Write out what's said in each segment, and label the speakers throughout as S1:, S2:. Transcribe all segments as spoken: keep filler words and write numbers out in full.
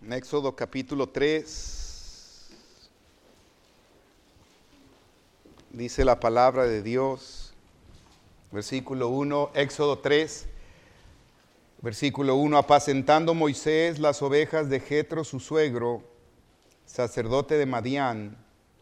S1: En Éxodo capítulo tres, dice la palabra de Dios, versículo uno, Éxodo tres, versículo uno, apacentando Moisés las ovejas de Jetro su suegro, sacerdote de Madián,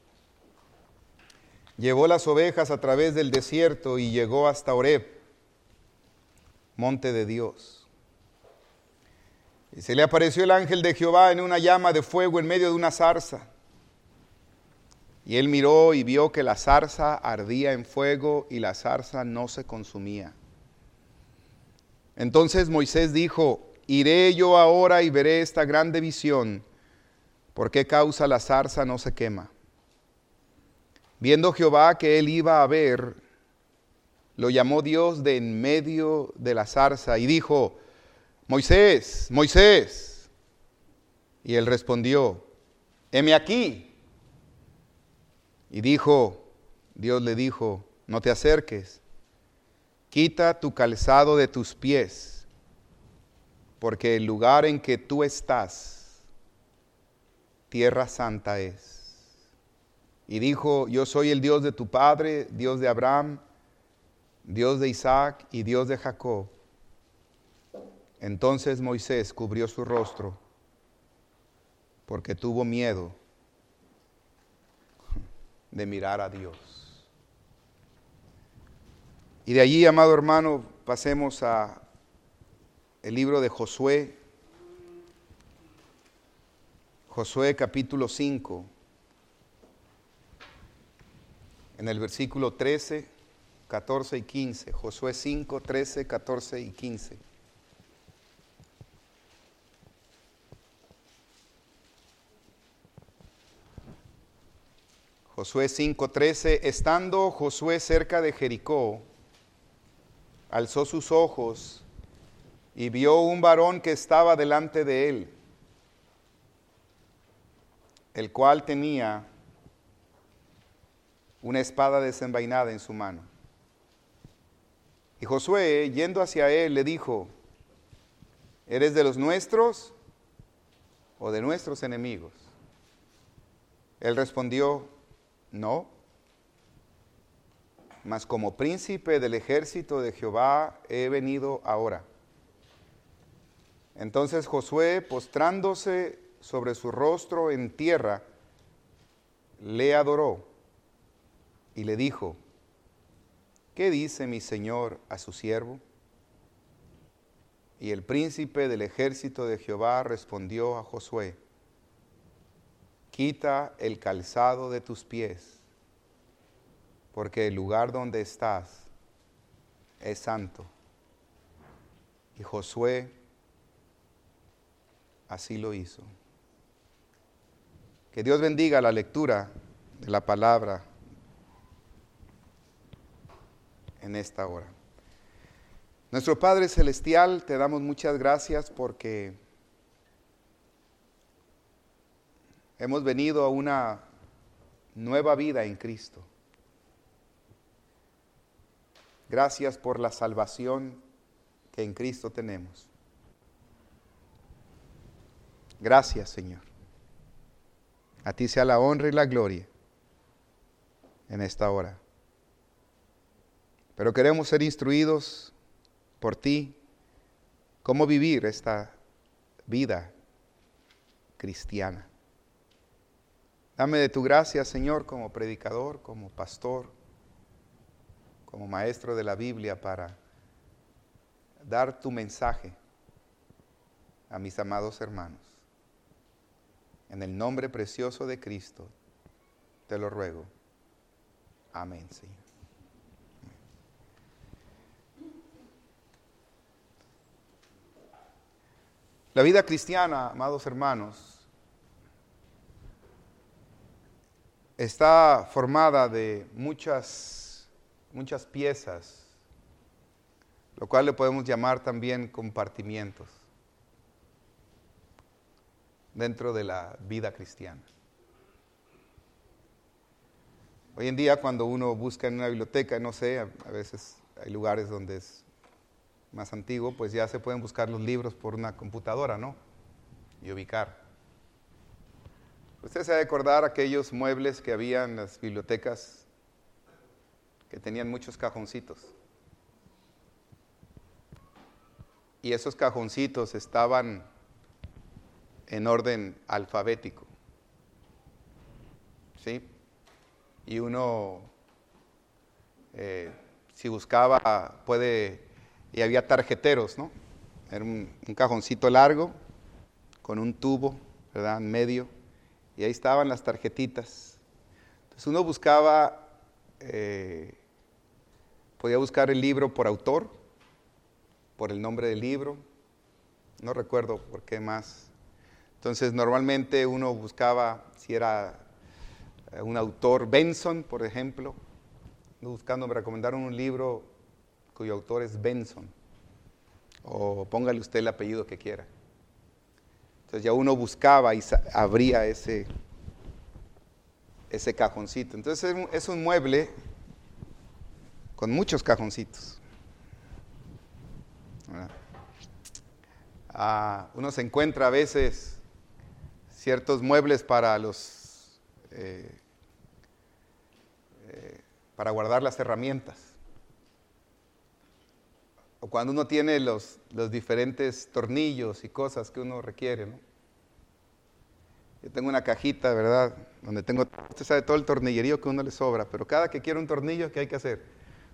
S1: llevó las ovejas a través del desierto y llegó hasta Horeb, monte de Dios. Y se le apareció el ángel de Jehová en una llama de fuego en medio de una zarza. Y él miró y vio que la zarza ardía en fuego y la zarza no se consumía. Entonces Moisés dijo, iré yo ahora y veré esta grande visión, ¿por qué causa la zarza no se quema? Viendo Jehová que él iba a ver, lo llamó Dios de en medio de la zarza y dijo, Moisés, Moisés. Y él respondió, heme aquí. Y dijo, Dios le dijo, no te acerques, quita tu calzado de tus pies, porque el lugar en que tú estás, tierra santa es. Y dijo, yo soy el Dios de tu padre, Dios de Abraham, Dios de Isaac y Dios de Jacob. Entonces Moisés cubrió su rostro porque tuvo miedo de mirar a Dios. Y de allí, amado hermano, pasemos a el libro de Josué, Josué capítulo cinco, en el versículo trece, catorce y quince, Josué cinco, trece, catorce y quince. Josué cinco, trece, estando Josué cerca de Jericó, alzó sus ojos y vio un varón que estaba delante de él, el cual tenía una espada desenvainada en su mano. Y Josué, yendo hacia él, le dijo, ¿eres de los nuestros o de nuestros enemigos? Él respondió, no, mas como príncipe del ejército de Jehová he venido ahora. Entonces Josué, postrándose sobre su rostro en tierra, le adoró y le dijo, ¿qué dice mi señor a su siervo? Y el príncipe del ejército de Jehová respondió a Josué, quita el calzado de tus pies, porque el lugar donde estás es santo. Y Josué así lo hizo. Que Dios bendiga la lectura de la palabra en esta hora. Nuestro Padre Celestial, te damos muchas gracias porque hemos venido a una nueva vida en Cristo. Gracias por la salvación que en Cristo tenemos. Gracias, Señor. A ti sea la honra y la gloria en esta hora. Pero queremos ser instruidos por ti cómo vivir esta vida cristiana. Dame de tu gracia, Señor, como predicador, como pastor, como maestro de la Biblia, para dar tu mensaje a mis amados hermanos. En el nombre precioso de Cristo, te lo ruego. Amén, Señor. La vida cristiana, amados hermanos, está formada de muchas, muchas piezas, lo cual le podemos llamar también compartimientos dentro de la vida cristiana. Hoy en día, cuando uno busca en una biblioteca, no sé, a, a veces hay lugares donde es más antiguo, pues ya se pueden buscar los libros por una computadora, ¿no? Y ubicar. Usted se ha de acordar aquellos muebles que había en las bibliotecas que tenían muchos cajoncitos. Y esos cajoncitos estaban en orden alfabético. ¿Sí? Y uno, eh, si buscaba, puede, y había tarjeteros, ¿no? Era un, un cajoncito largo con un tubo, ¿verdad? En medio, y ahí estaban las tarjetitas. Entonces uno buscaba, eh, podía buscar el libro por autor, por el nombre del libro, no recuerdo por qué más. Entonces normalmente uno buscaba si era un autor, Benson, por ejemplo, buscando, me recomendaron un libro cuyo autor es Benson, o póngale usted el apellido que quiera. Entonces ya uno buscaba y abría ese, ese cajoncito. Entonces es un, es un mueble con muchos cajoncitos. Ah, uno se encuentra a veces ciertos muebles para los eh, eh, para guardar las herramientas, o cuando uno tiene los, los diferentes tornillos y cosas que uno requiere, ¿no? Yo tengo una cajita, ¿verdad?, donde tengo, usted sabe, todo el tornillerío que a uno le sobra, pero cada que quiere un tornillo, ¿qué hay que hacer?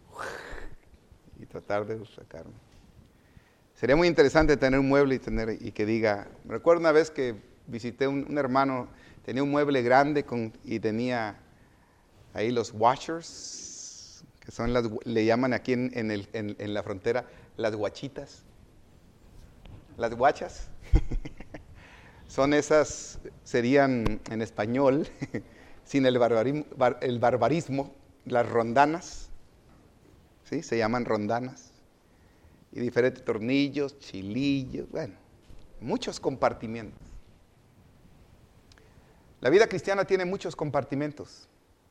S1: Y tratar de sacarlo. Sería muy interesante tener un mueble y, tener, y que diga, me recuerdo una vez que visité un, un hermano, tenía un mueble grande con, y tenía ahí los washers, que son las, le llaman aquí en, en, el, en, en la frontera, las guachitas, las guachas. Son esas, serían en español, sin el barbarismo, bar, el barbarismo, las rondanas, ¿sí? Se llaman rondanas. Y diferentes tornillos, chilillos, bueno, muchos compartimentos. La vida cristiana tiene muchos compartimentos.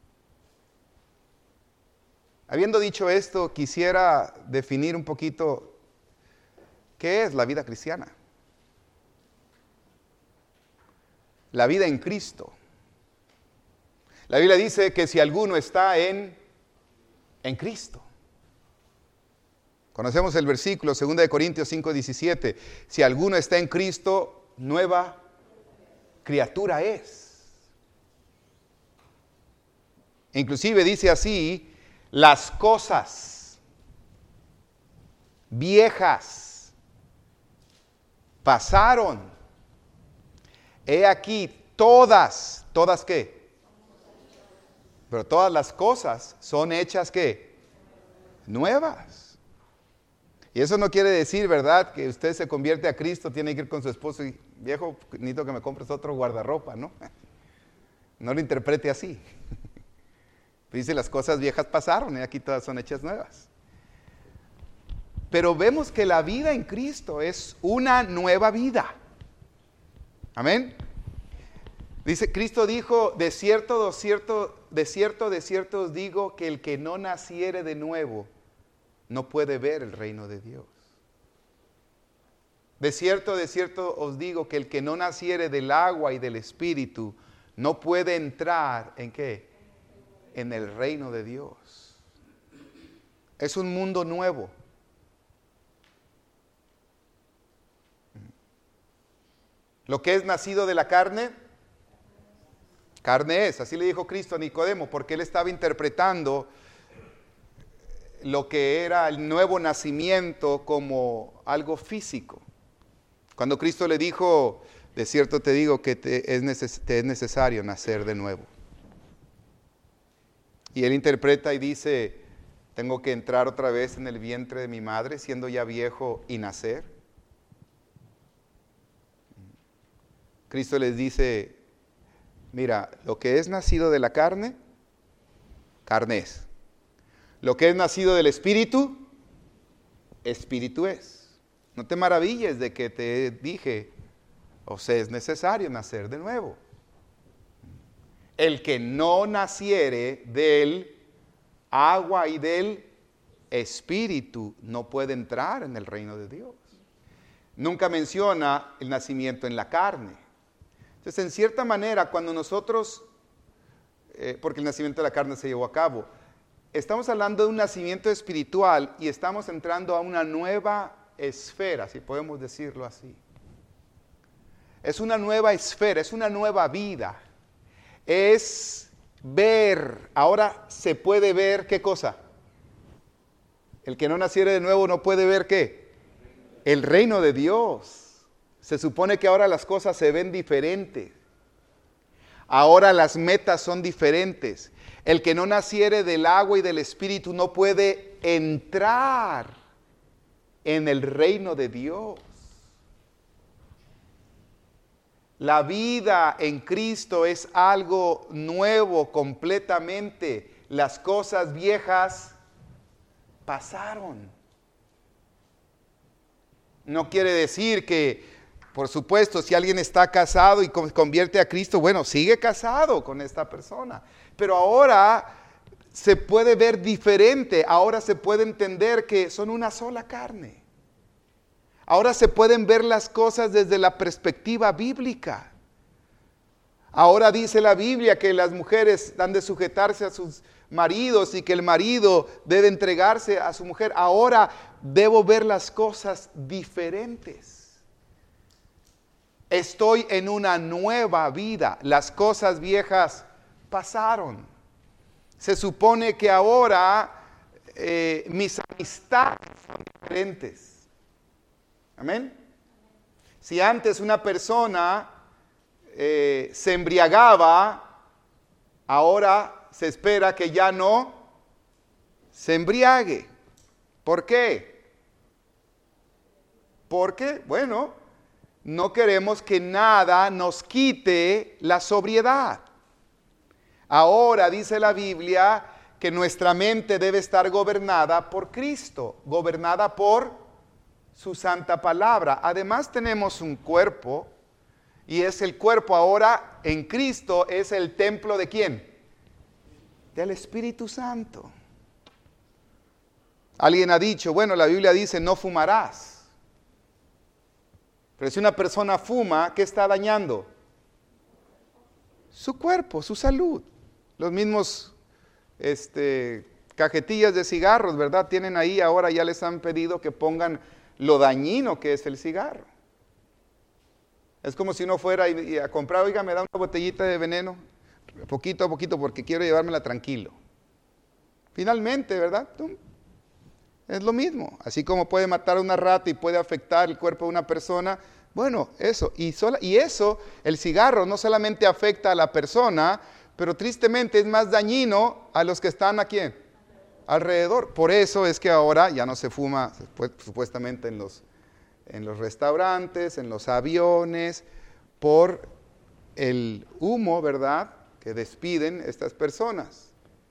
S1: Habiendo dicho esto, quisiera definir un poquito qué es la vida cristiana. La vida en Cristo. La Biblia dice que si alguno está en, en Cristo. Conocemos el versículo, segunda de Corintios cinco diecisiete. Si alguno está en Cristo, nueva criatura es. Inclusive dice así, las cosas viejas pasaron. He aquí, todas, ¿todas qué? Pero todas las cosas son hechas ¿qué? Nuevas. Y eso no quiere decir, ¿verdad?, que usted se convierte a Cristo, tiene que ir con su esposo y, viejo, necesito que me compres otro guardarropa, ¿no? No lo interprete así. Dice, las cosas viejas pasaron y aquí todas son hechas nuevas. Pero vemos que la vida en Cristo es una nueva vida. Amén. Dice, Cristo dijo, de cierto, de cierto, de cierto, de cierto os digo que el que no naciere de nuevo no puede ver el reino de Dios. De cierto, de cierto os digo que el que no naciere del agua y del Espíritu no puede entrar, ¿en qué? En el reino de Dios. Es un mundo nuevo. Lo que es nacido de la carne, carne es. Así le dijo Cristo a Nicodemo, porque él estaba interpretando lo que era el nuevo nacimiento como algo físico. Cuando Cristo le dijo, de cierto te digo que te es, neces- te es necesario nacer de nuevo. Y él interpreta y dice, tengo que entrar otra vez en el vientre de mi madre, siendo ya viejo, y nacer. Cristo les dice, mira, lo que es nacido de la carne, carne es. Lo que es nacido del Espíritu, Espíritu es. No te maravilles de que te dije, o sea, es necesario nacer de nuevo. El que no naciere del agua y del Espíritu no puede entrar en el reino de Dios. Nunca menciona el nacimiento en la carne. Entonces, en cierta manera, cuando nosotros, eh, porque el nacimiento de la carne se llevó a cabo, estamos hablando de un nacimiento espiritual y estamos entrando a una nueva esfera, si podemos decirlo así. Es una nueva esfera, es una nueva vida. Es ver, ahora se puede ver, ¿qué cosa? El que no naciere de nuevo no puede ver, ¿qué? El reino de Dios. Se supone que ahora las cosas se ven diferentes. Ahora las metas son diferentes. El que no naciere del agua y del espíritu no puede entrar en el reino de Dios. La vida en Cristo es algo nuevo completamente. Las cosas viejas pasaron. No quiere decir que, por supuesto, si alguien está casado y convierte a Cristo, bueno, sigue casado con esta persona. Pero ahora se puede ver diferente, ahora se puede entender que son una sola carne. Ahora se pueden ver las cosas desde la perspectiva bíblica. Ahora dice la Biblia que las mujeres han de sujetarse a sus maridos y que el marido debe entregarse a su mujer. Ahora debo ver las cosas diferentes. Estoy en una nueva vida. Las cosas viejas pasaron. Se supone que ahora eh, mis amistades son diferentes. Amén. Si antes una persona eh, se embriagaba, ahora se espera que ya no se embriague. ¿Por qué? Porque, bueno, no queremos que nada nos quite la sobriedad. Ahora dice la Biblia que nuestra mente debe estar gobernada por Cristo, gobernada por su santa palabra. Además tenemos un cuerpo, y es el cuerpo ahora en Cristo, es el templo ¿de quién? Del Espíritu Santo. Alguien ha dicho, bueno, la Biblia dice no fumarás. Pero si una persona fuma, ¿qué está dañando? Su cuerpo, su salud. Los mismos este, cajetillas de cigarros, ¿verdad? Tienen ahí, ahora ya les han pedido que pongan lo dañino que es el cigarro. Es como si uno fuera y, y a comprar, oiga, me da una botellita de veneno, poquito a poquito, porque quiero llevármela tranquilo. Finalmente, ¿verdad? Es lo mismo. Así como puede matar a una rata y puede afectar el cuerpo de una persona, bueno, eso. Y, sola, y eso, el cigarro no solamente afecta a la persona, pero tristemente es más dañino a los que están aquí alrededor. Por eso es que ahora ya no se fuma supuestamente en los, en los restaurantes, en los aviones, por el humo, ¿verdad?, que despiden estas personas.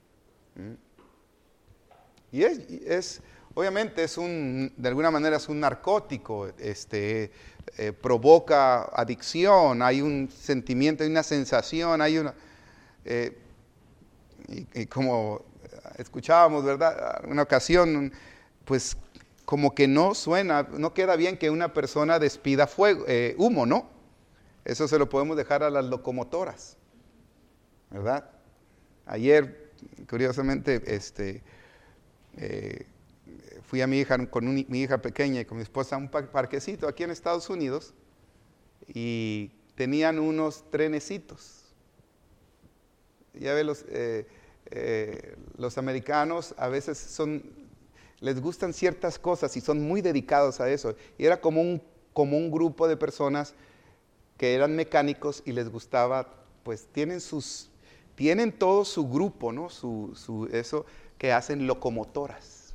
S1: Y es, es obviamente es un, de alguna manera es un narcótico, este, eh, provoca adicción, hay un sentimiento, hay una sensación, hay una... Eh, y, y como escuchábamos, ¿verdad? Una ocasión, pues como que no suena, no queda bien que una persona despida fuego, eh, humo, ¿no? Eso se lo podemos dejar a las locomotoras, ¿verdad? Ayer, curiosamente, este, eh, fui a mi hija, con un, mi hija pequeña y con mi esposa a un parquecito aquí en Estados Unidos y tenían unos trenecitos. Ya ve, los, eh, eh, los americanos a veces son, les gustan ciertas cosas y son muy dedicados a eso. Y era como un, como un grupo de personas que eran mecánicos y les gustaba, pues tienen sus, tienen todo su grupo, ¿no? Su, su, eso que hacen locomotoras.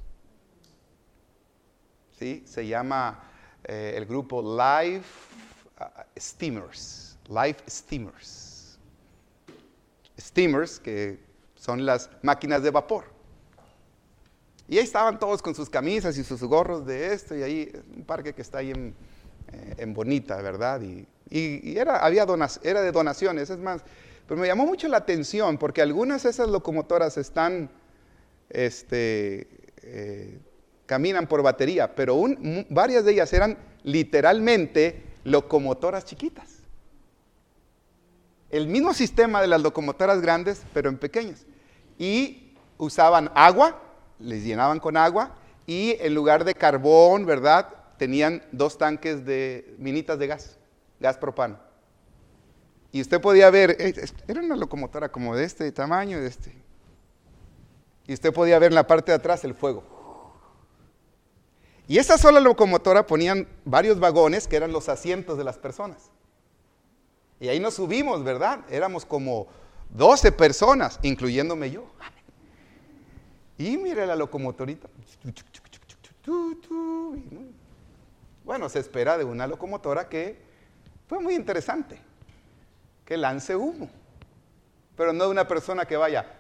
S1: ¿Sí? Se llama eh, el grupo Live uh, Steamers, Live Steamers. Steamers, que son las máquinas de vapor. Y ahí estaban todos con sus camisas y sus gorros de esto, y ahí, un parque que está ahí en, eh, en Bonita, ¿verdad? Y, y, y era, había donas, era de donaciones, es más, pero me llamó mucho la atención, porque algunas de esas locomotoras están, este, eh, caminan por batería, pero un, varias de ellas eran literalmente locomotoras chiquitas. El mismo sistema de las locomotoras grandes, pero en pequeñas. Y usaban agua, les llenaban con agua, y en lugar de carbón, ¿verdad?, tenían dos tanques de minitas de gas, gas propano. Y usted podía ver, era una locomotora como de este tamaño, de este. Y usted podía ver en la parte de atrás el fuego. Y esa sola locomotora ponían varios vagones que eran los asientos de las personas. Y ahí nos subimos, ¿verdad? Éramos como doce personas, incluyéndome yo. Y mire la locomotorita. Bueno, se espera de una locomotora que fue muy interesante, que lance humo, pero no de una persona que vaya,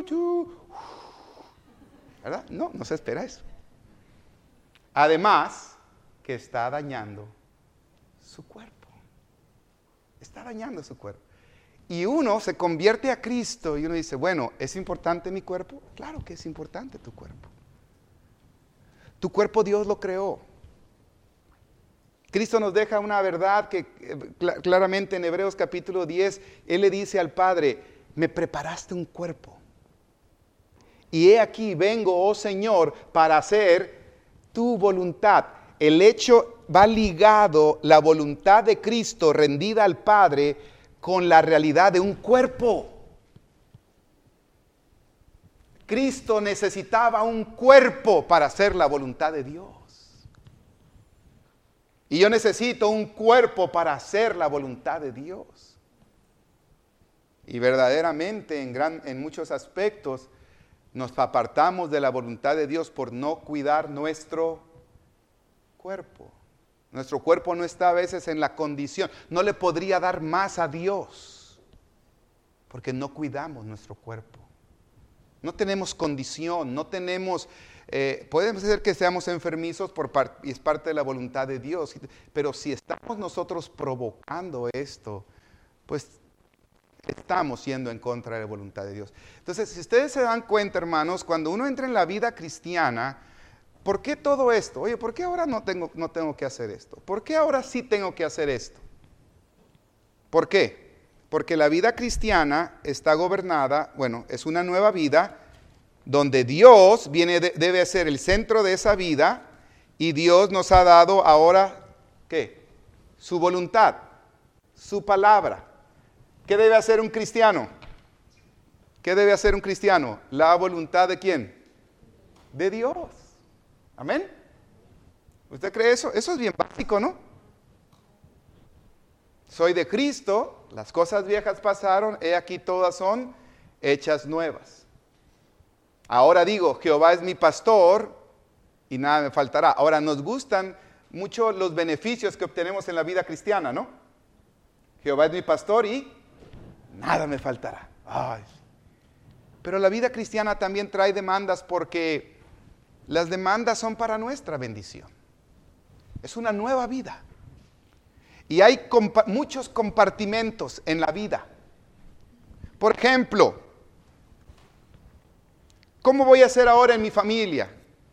S1: ¿verdad? No, no se espera eso. Además, que está dañando su cuerpo. Está dañando su cuerpo. Y uno se convierte a Cristo y uno dice, bueno, ¿es importante mi cuerpo? Claro que es importante tu cuerpo. Tu cuerpo Dios lo creó. Cristo nos deja una verdad que claramente en Hebreos capítulo diez, Él le dice al Padre, me preparaste un cuerpo. Y he aquí, vengo, oh Señor, para hacer tu voluntad. El hecho va ligado, la voluntad de Cristo rendida al Padre, con la realidad de un cuerpo. Cristo necesitaba un cuerpo para hacer la voluntad de Dios. Y yo necesito un cuerpo para hacer la voluntad de Dios. Y verdaderamente en, gran, en muchos aspectos nos apartamos de la voluntad de Dios por no cuidar nuestro cuerpo. Nuestro cuerpo no está a veces en la condición, no le podría dar más a Dios, porque no cuidamos nuestro cuerpo. No tenemos condición, no tenemos, eh, puede ser que seamos enfermizos por par, y es parte de la voluntad de Dios, pero si estamos nosotros provocando esto, pues estamos siendo en contra de la voluntad de Dios. Entonces, si ustedes se dan cuenta, hermanos, cuando uno entra en la vida cristiana, ¿por qué todo esto? Oye, ¿por qué ahora no tengo, no tengo que hacer esto? ¿Por qué ahora sí tengo que hacer esto? ¿Por qué? Porque la vida cristiana está gobernada, bueno, es una nueva vida donde Dios viene de, debe ser el centro de esa vida y Dios nos ha dado ahora, ¿qué? Su voluntad, su palabra. ¿Qué debe hacer un cristiano? ¿Qué debe hacer un cristiano? ¿La voluntad de quién? De Dios. ¿Amén? ¿Usted cree eso? Eso es bien básico, ¿no? Soy de Cristo, las cosas viejas pasaron, he aquí todas son hechas nuevas. Ahora digo, Jehová es mi pastor y nada me faltará. Ahora nos gustan mucho los beneficios que obtenemos en la vida cristiana, ¿no? Jehová es mi pastor y nada me faltará. Ay. Pero la vida cristiana también trae demandas porque las demandas son para nuestra bendición. Es una nueva vida. Y hay compa- muchos compartimentos en la vida. Por ejemplo, ¿cómo voy a hacer ahora en mi familia?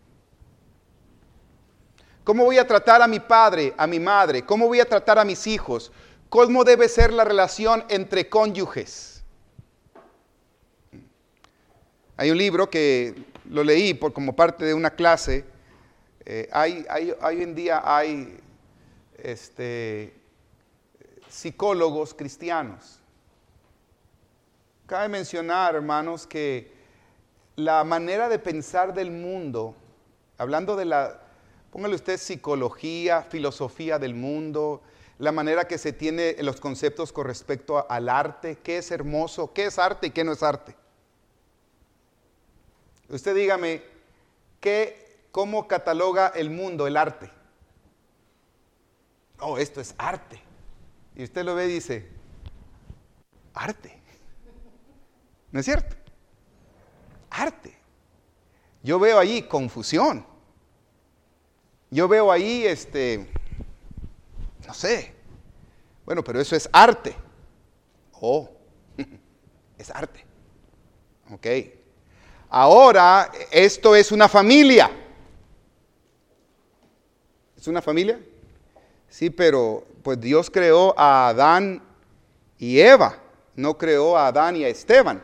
S1: ¿Cómo voy a tratar a mi padre, a mi madre? ¿Cómo voy a tratar a mis hijos? ¿Cómo debe ser la relación entre cónyuges? Hay un libro que lo leí por, como parte de una clase. Eh, hay, hay, hoy en día hay este, psicólogos cristianos. Cabe mencionar, hermanos, que la manera de pensar del mundo, hablando de la, póngale usted psicología, filosofía del mundo, la manera que se tiene los conceptos con respecto al arte, qué es hermoso, qué es arte y qué no es arte. Usted dígame, ¿qué, ¿cómo cataloga el mundo el arte? Oh, esto es arte. Y usted lo ve y dice, arte. ¿No es cierto? Arte. Yo veo ahí confusión. Yo veo ahí, este, no sé. Bueno, pero eso es arte. Oh, es arte. Ok. Ahora, esto es una familia. ¿Es una familia? Sí, pero pues Dios creó a Adán y Eva. no creó a Adán y a Esteban.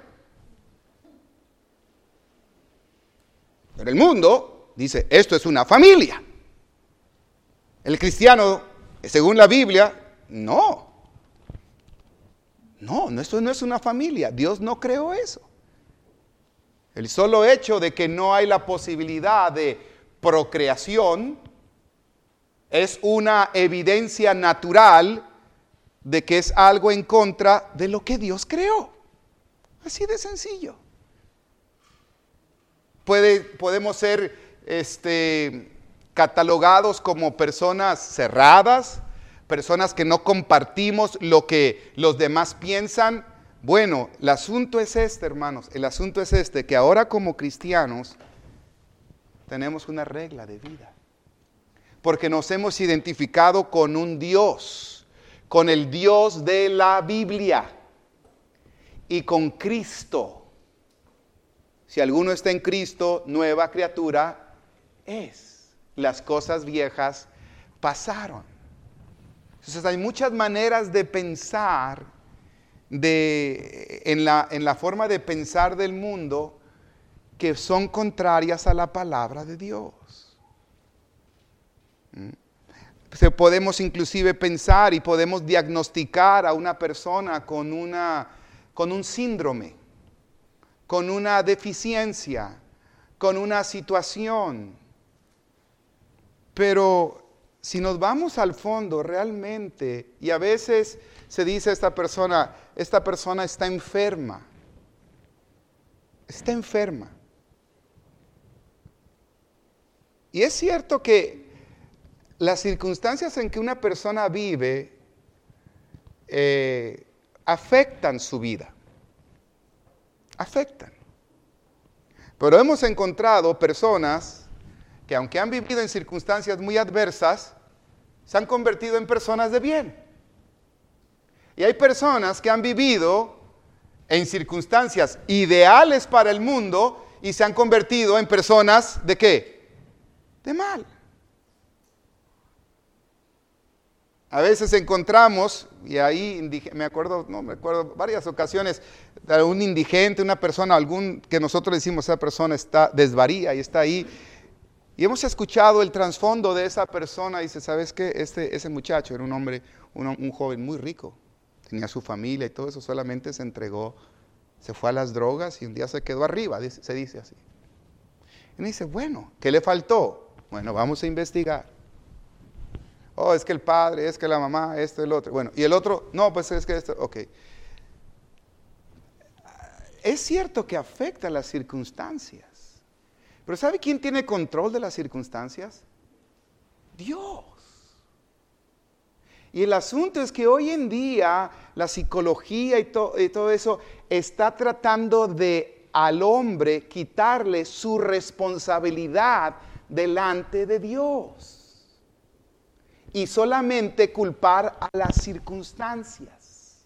S1: Pero el mundo dice, esto es una familia. El cristiano, según la Biblia, no. No, esto no es una familia. Dios no creó eso. El solo hecho de que no hay la posibilidad de procreación es una evidencia natural de que es algo en contra de lo que Dios creó. Así de sencillo. Puede, podemos ser este, catalogados como personas cerradas, personas que no compartimos lo que los demás piensan. Bueno, el asunto es este, hermanos, el asunto es este, que ahora como cristianos tenemos una regla de vida. Porque nos hemos identificado con un Dios, con el Dios de la Biblia y con Cristo. Si alguno está en Cristo, nueva criatura es. Las cosas viejas pasaron. Entonces hay muchas maneras de pensar, de, en, la, en la forma de pensar del mundo, que son contrarias a la palabra de Dios. ¿Mm? Podemos inclusive pensar y podemos diagnosticar a una persona con, una, con un síndrome, con una deficiencia, con una situación. Pero si nos vamos al fondo realmente, y a veces se dice a esta persona, esta persona está enferma, está enferma. Y es cierto que las circunstancias en que una persona vive eh, afectan su vida. Afectan. Pero hemos encontrado personas que aunque han vivido en circunstancias muy adversas, se han convertido en personas de bien. Y hay personas que han vivido en circunstancias ideales para el mundo y se han convertido en personas ¿de qué? De mal. A veces encontramos, y ahí me acuerdo, no me acuerdo, varias ocasiones, de un indigente, una persona, algún que nosotros decimos, esa persona está desvaría y está ahí. Y hemos escuchado el trasfondo de esa persona y dice, ¿sabes qué? Este, ese muchacho era un hombre, un, un joven muy rico, tenía su familia y todo eso, solamente se entregó, se fue a las drogas y un día se quedó arriba, se dice así. Y me dice, bueno, ¿qué le faltó? Bueno, vamos a investigar. Oh, es que el padre, es que la mamá, esto, el otro. Bueno, y el otro, no, pues es que esto, ok. Es cierto que afecta las circunstancias. Pero ¿sabe quién tiene control de las circunstancias? Dios. Y el asunto es que hoy en día la psicología y, to, y todo eso está tratando de al hombre quitarle su responsabilidad delante de Dios. Y solamente culpar a las circunstancias.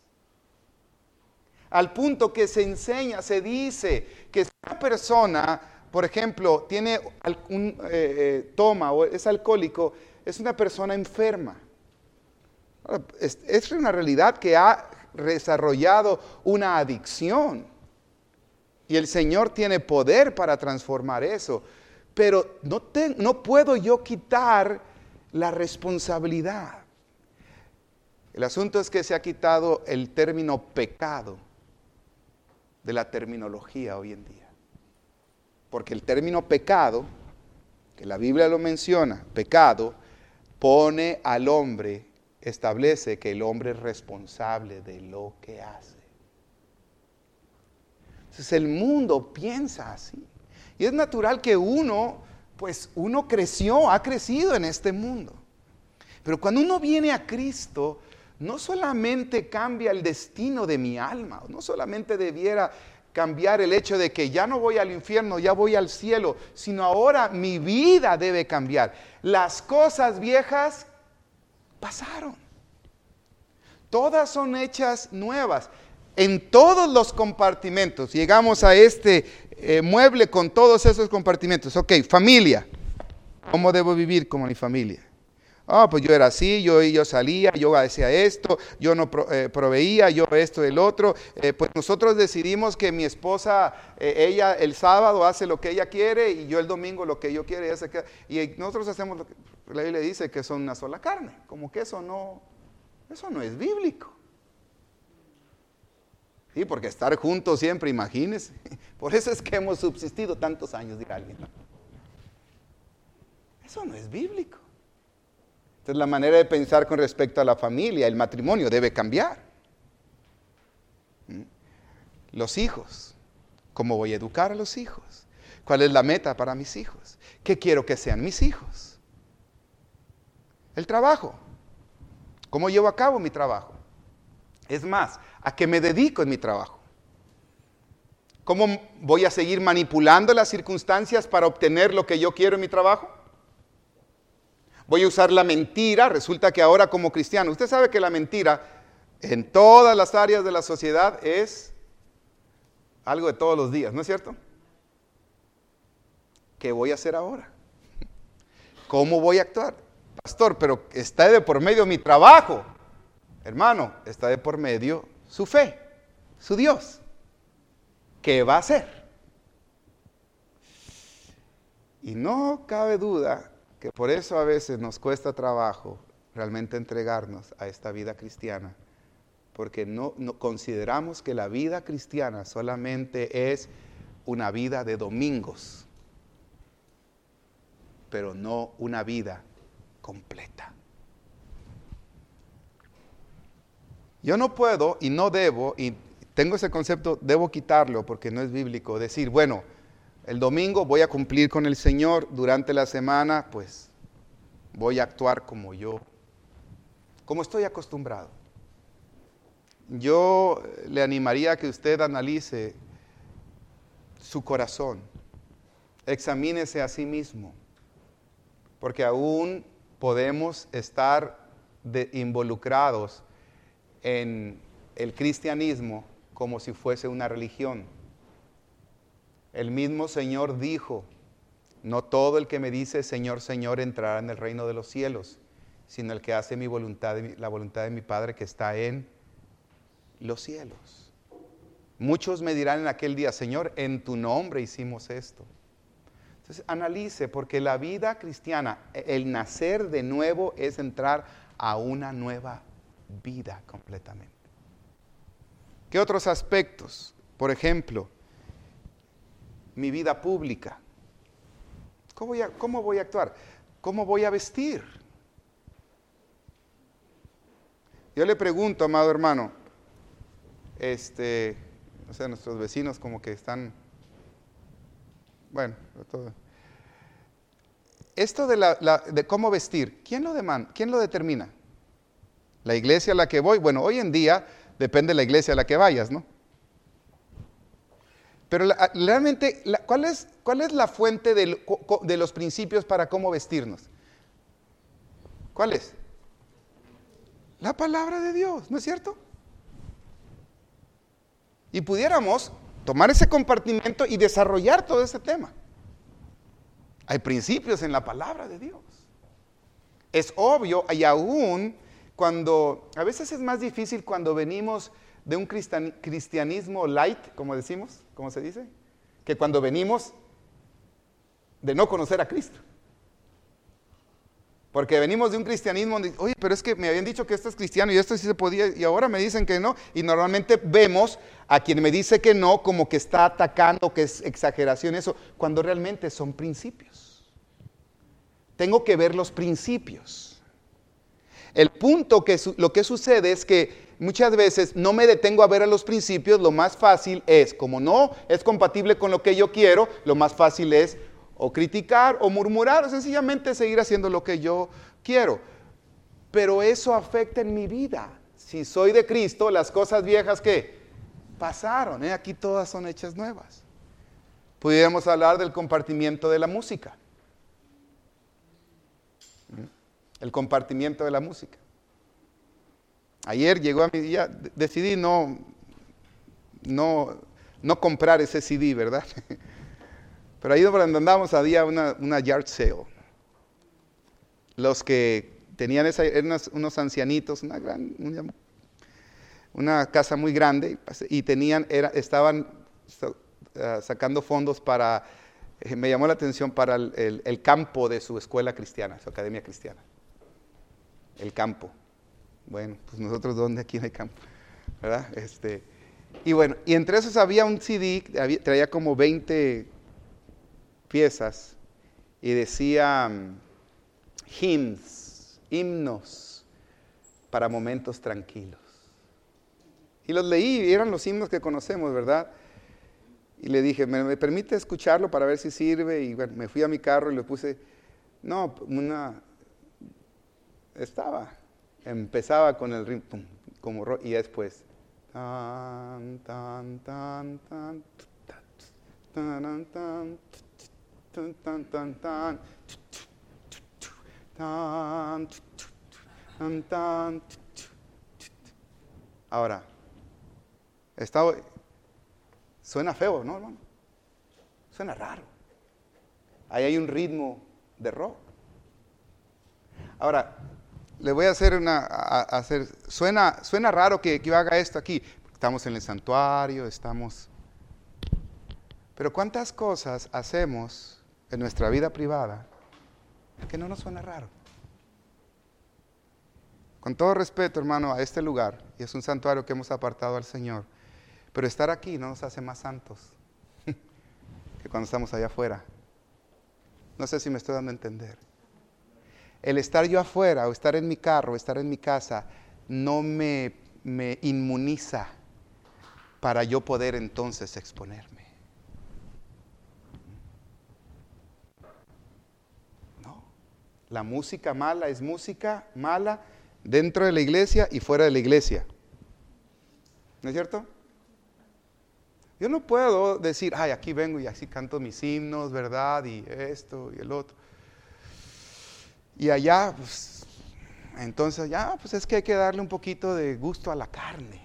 S1: Al punto que se enseña, se dice que si una persona, por ejemplo, tiene un, eh, eh, toma o es alcohólico, es una persona enferma. Es, es una realidad que ha desarrollado una adicción. Y el Señor tiene poder para transformar eso. Pero no, te, no puedo yo quitar la responsabilidad. El asunto es que se ha quitado el término pecado de la terminología hoy en día. Porque el término pecado, que la Biblia lo menciona, pecado, pone al hombre, establece que el hombre es responsable de lo que hace. Entonces el mundo piensa así. Y es natural que uno, pues uno creció, ha crecido en este mundo. Pero cuando uno viene a Cristo, no solamente cambia el destino de mi alma, no solamente debiera cambiar el hecho de que ya no voy al infierno, ya voy al cielo, sino ahora mi vida debe cambiar. Las cosas viejas pasaron. Todas son hechas nuevas. En todos los compartimentos, llegamos a este eh, mueble con todos esos compartimentos. Ok, familia. ¿Cómo debo vivir como mi familia? Ah, pues yo era así, yo, yo salía, yo hacía esto, yo no pro, eh, proveía, yo esto, el otro. Eh, pues nosotros decidimos que mi esposa, eh, ella el sábado hace lo que ella quiere y yo el domingo lo que yo quiero. Y, ella se queda, y nosotros hacemos lo que la Biblia dice que son una sola carne. Como que eso no, eso no es bíblico. Sí, porque estar juntos siempre, imagínense. Por eso es que hemos subsistido tantos años, dirá alguien. Eso no es bíblico. Entonces la manera de pensar con respecto a la familia, el matrimonio, debe cambiar. Los hijos, ¿cómo voy a educar a los hijos? ¿Cuál es la meta para mis hijos? ¿Qué quiero que sean mis hijos? El trabajo, ¿cómo llevo a cabo mi trabajo? Es más, ¿a qué me dedico en mi trabajo? ¿Cómo voy a seguir manipulando las circunstancias para obtener lo que yo quiero en mi trabajo? Voy a usar la mentira. Resulta que ahora como cristiano, usted sabe que la mentira en todas las áreas de la sociedad es algo de todos los días, ¿no es cierto? ¿Qué voy a hacer ahora? ¿Cómo voy a actuar? Pastor, pero está de por medio mi trabajo. Hermano, está de por medio su fe, su Dios. ¿Qué va a hacer? Y no cabe duda que por eso a veces nos cuesta trabajo realmente entregarnos a esta vida cristiana, porque no, no consideramos que la vida cristiana solamente es una vida de domingos, pero no una vida completa. Yo no puedo y no debo, y tengo ese concepto, debo quitarlo porque no es bíblico, decir, bueno, el domingo voy a cumplir con el Señor, durante la semana, pues voy a actuar como yo, como estoy acostumbrado. Yo le animaría a que usted analice su corazón, examínese a sí mismo, porque aún podemos estar de, involucrados en el cristianismo como si fuese una religión. El mismo Señor dijo, no todo el que me dice Señor, Señor entrará en el reino de los cielos, sino el que hace mi voluntad, la voluntad de mi Padre que está en los cielos. Muchos me dirán en aquel día, Señor, en tu nombre hicimos esto. Entonces analice, porque la vida cristiana, el nacer de nuevo es entrar a una nueva vida completamente. ¿Qué otros aspectos? Por ejemplo, mi vida pública. ¿Cómo voy a, cómo voy a actuar? ¿Cómo voy a vestir? Yo le pregunto, amado hermano, este, o sea, nuestros vecinos como que están, bueno, todo. Esto de, la, la, de cómo vestir, ¿quién lo demanda? ¿Quién lo determina? ¿La iglesia a la que voy? Bueno, hoy en día depende de la iglesia a la que vayas, ¿no? Pero la, realmente, la, ¿cuál, es, ¿cuál es la fuente de, de los principios para cómo vestirnos? ¿Cuál es? La palabra de Dios, ¿no es cierto? Y pudiéramos tomar ese compartimento y desarrollar todo ese tema. Hay principios en la palabra de Dios. Es obvio, y aún cuando, a veces es más difícil cuando venimos de un cristianismo light, como decimos, como se dice, que cuando venimos de no conocer a Cristo. Porque venimos de un cristianismo donde, oye, pero es que me habían dicho que esto es cristiano y esto sí se podía, y ahora me dicen que no. Y normalmente vemos a quien me dice que no como que está atacando, que es exageración, eso, cuando realmente son principios. Tengo que ver los principios. El punto que su, lo que sucede es que muchas veces no me detengo a ver a los principios. Lo más fácil es, como no es compatible con lo que yo quiero, lo más fácil es o criticar o murmurar o sencillamente seguir haciendo lo que yo quiero. Pero eso afecta en mi vida. Si soy de Cristo, las cosas viejas que pasaron, ¿eh? Aquí todas son hechas nuevas. Pudiéramos hablar del compartimiento de la música. El compartimiento de la música. Ayer llegó a mi día, decidí no, no, no comprar ese C D, ¿verdad? Pero ahí donde andamos había una, una yard sale. Los que tenían esa, eran unos, unos ancianitos, una, gran, una, una casa muy grande, y tenían, era, estaban uh, sacando fondos para, eh, me llamó la atención, para el, el, el campo de su escuela cristiana, su academia cristiana. El campo. Bueno, pues nosotros, ¿dónde? Aquí en el campo, ¿verdad? Este, y bueno, y entre esos había un C D, había, traía como veinte piezas, y decía um, hymns, himnos para momentos tranquilos. Y los leí, y eran los himnos que conocemos, ¿verdad? Y le dije, ¿me, me permite escucharlo para ver si sirve? Y bueno, me fui a mi carro y le puse, no, una, estaba, empezaba con el ritmo, como, y después, tan, tan, tan, tan, tan, tan, tan, tan, tan, tan, tan, tan, tan. Ahora, está, suena feo, ¿no, hermano? Suena raro. Ahí hay un ritmo de rock. Ahora, le voy a hacer una, a, a hacer, suena, suena raro que, que yo haga esto aquí. Estamos en el santuario, estamos... Pero ¿cuántas cosas hacemos en nuestra vida privada que no nos suena raro? Con todo respeto, hermano, a este lugar, y es un santuario que hemos apartado al Señor, pero estar aquí no nos hace más santos que cuando estamos allá afuera. No sé si me estoy dando a entender. El estar yo afuera, o estar en mi carro, o estar en mi casa, no me, me inmuniza para yo poder entonces exponerme. No. La música mala es música mala dentro de la iglesia y fuera de la iglesia. ¿No es cierto? Yo no puedo decir, ay, aquí vengo y así canto mis himnos, ¿verdad? Y esto y el otro. Y allá, pues, entonces ya, pues es que hay que darle un poquito de gusto a la carne.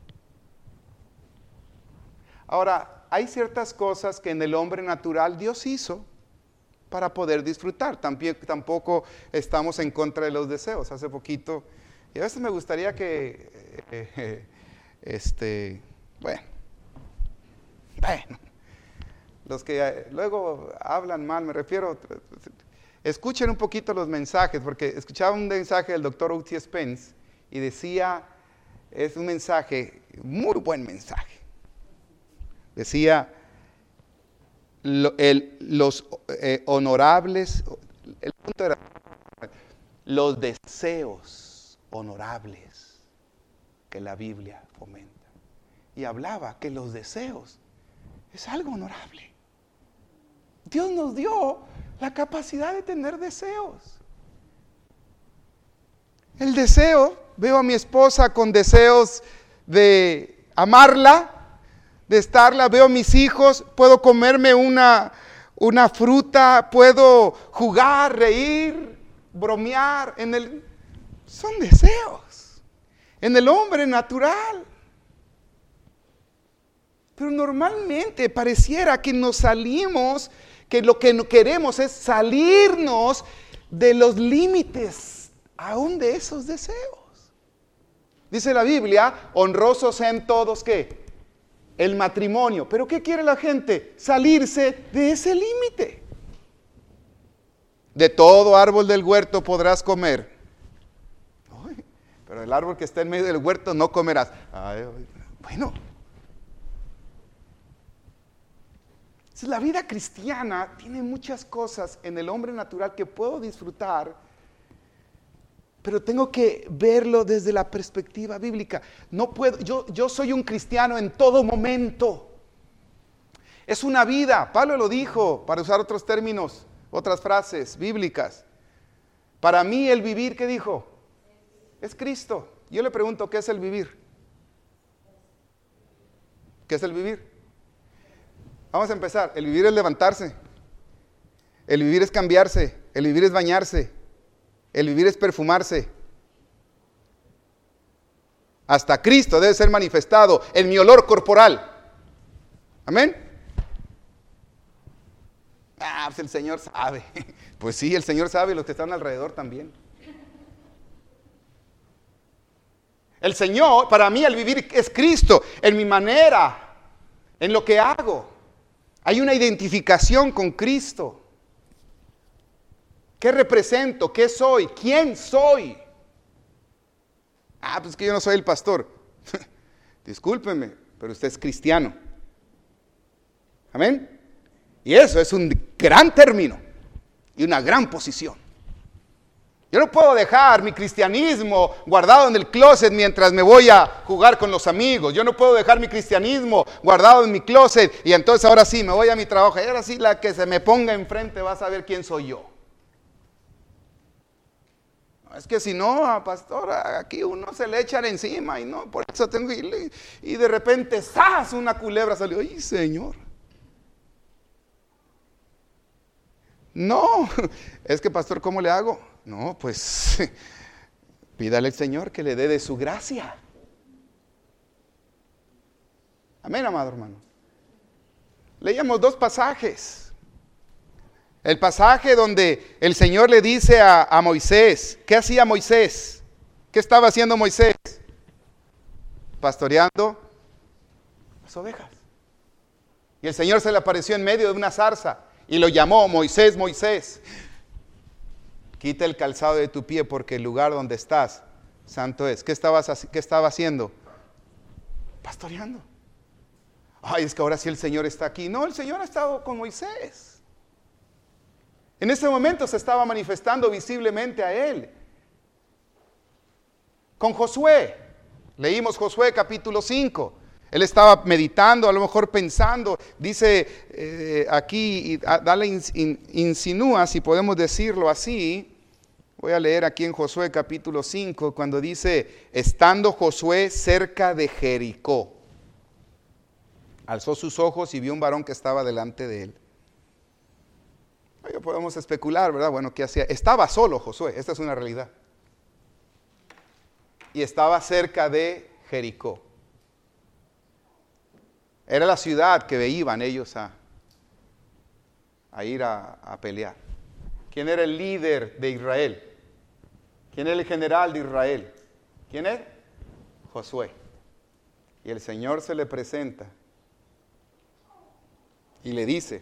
S1: Ahora, hay ciertas cosas que en el hombre natural Dios hizo para poder disfrutar. También, tampoco estamos en contra de los deseos. Hace poquito, y a veces me gustaría que, eh, eh, este, bueno, bueno, los que eh, luego hablan mal, me refiero, escuchen un poquito los mensajes, porque escuchaba un mensaje del doctor Otis Spence y decía, es un mensaje, muy buen mensaje. Decía, lo, el, los eh, honorables, el punto era, los deseos honorables que la Biblia fomenta. Y hablaba que los deseos es algo honorable. Dios nos dio la capacidad de tener deseos. El deseo, veo a mi esposa con deseos de amarla, de estarla, veo a mis hijos, puedo comerme una, una fruta, puedo jugar, reír, bromear, en el, son deseos, en el hombre natural. Pero normalmente pareciera que nos salimos, que lo que queremos es salirnos de los límites aún de esos deseos. Dice la Biblia, honrosos sean todos, ¿qué? El matrimonio. ¿Pero qué quiere la gente? Salirse de ese límite. De todo árbol del huerto podrás comer. Ay, pero el árbol que está en medio del huerto no comerás. Ay, bueno. La vida cristiana tiene muchas cosas en el hombre natural que puedo disfrutar, pero tengo que verlo desde la perspectiva bíblica. No puedo, yo, yo soy un cristiano en todo momento. Es una vida, Pablo lo dijo, para usar otros términos, otras frases bíblicas. Para mí el vivir, ¿qué dijo? Es Cristo. Yo le pregunto, ¿qué es el vivir? ¿Qué es el vivir? Vamos a empezar. El vivir es levantarse. El vivir es cambiarse. El vivir es bañarse. El vivir es perfumarse. Hasta Cristo debe ser manifestado en mi olor corporal. Amén. Ah, pues el Señor sabe. Pues sí, el Señor sabe y los que están alrededor también. El Señor, para mí el vivir es Cristo, en mi manera, en lo que hago. Hay una identificación con Cristo. ¿Qué represento? ¿Qué soy? ¿Quién soy? Ah, pues que yo no soy el pastor. Discúlpeme, pero usted es cristiano. Amén. Y eso es un gran término y una gran posición. Yo no puedo dejar mi cristianismo guardado en el closet mientras me voy a jugar con los amigos. Yo no puedo dejar mi cristianismo guardado en mi closet y entonces ahora sí me voy a mi trabajo. Y ahora sí la que se me ponga enfrente va a saber quién soy yo. Es que si no, pastor, aquí uno se le echan encima y no, por eso tengo que ir. Y de repente, ¡zas! Una culebra salió. ¡Ay, Señor! No, es que pastor, ¿cómo le hago? No, pues pídale al Señor que le dé de su gracia. Amén, amado hermano. Leíamos dos pasajes. El pasaje donde el Señor le dice a, a Moisés, ¿qué hacía Moisés? ¿Qué estaba haciendo Moisés? Pastoreando las ovejas. Y el Señor se le apareció en medio de una zarza y lo llamó: Moisés, Moisés, quita el calzado de tu pie porque el lugar donde estás santo es. ¿Qué, estabas, qué estaba haciendo? Pastoreando. Ay, es que ahora sí el Señor está aquí. No, el Señor ha estado con Moisés. En ese momento se estaba manifestando visiblemente a él. Con Josué, leímos Josué capítulo cinco. Él estaba meditando, a lo mejor pensando, dice eh, aquí, dale in, insinúa, si podemos decirlo así. Voy a leer aquí en Josué capítulo cinco, cuando dice: estando Josué cerca de Jericó, alzó sus ojos y vio un varón que estaba delante de él. Oye, podemos especular, ¿verdad? Bueno, ¿qué hacía? Estaba solo Josué, esta es una realidad. Y estaba cerca de Jericó. Era la ciudad que iban ellos a, a ir a, a pelear. ¿Quién era el líder de Israel? ¿Quién era el general de Israel? ¿Quién es? Josué. Y el Señor se le presenta y le dice,